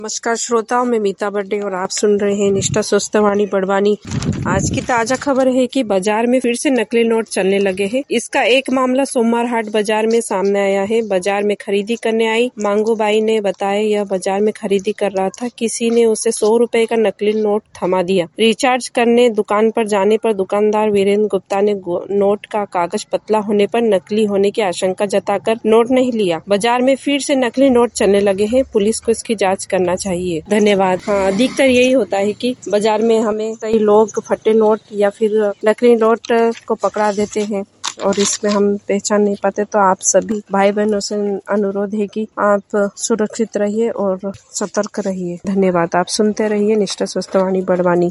नमस्कार श्रोताओं, मैं मीता बर्थडे और आप सुन रहे हैं निष्ठा स्वस्थवाणी बड़वानी। आज की ताजा खबर है कि बाजार में फिर से नकली नोट चलने लगे हैं। इसका एक मामला सोमवार हाट बाजार में सामने आया है। बाजार में खरीदी करने आई मांगूबाई ने बताया यह बाजार में खरीदी कर रहा था। किसी ने उसे 100 रुपए का नकली नोट थमा दिया। रिचार्ज करने दुकान पर जाने पर दुकानदार वीरेंद्र गुप्ता ने नोट का कागज पतला होने पर नकली होने की आशंका जताकर नोट नहीं लिया। बाजार में फिर से नकली नोट चलने लगे हैं। पुलिस को इसकी जाँच करना चाहिए। धन्यवाद। हाँ, अधिकतर यही होता है कि बाजार में हमें कई लोग फटे नोट या फिर नकली नोट को पकड़ा देते हैं और इसमें हम पहचान नहीं पाते। तो आप सभी भाई बहनों से अनुरोध है कि आप सुरक्षित रहिए और सतर्क रहिए। धन्यवाद। आप सुनते रहिए निष्ठा स्वस्थवाणी बड़वानी।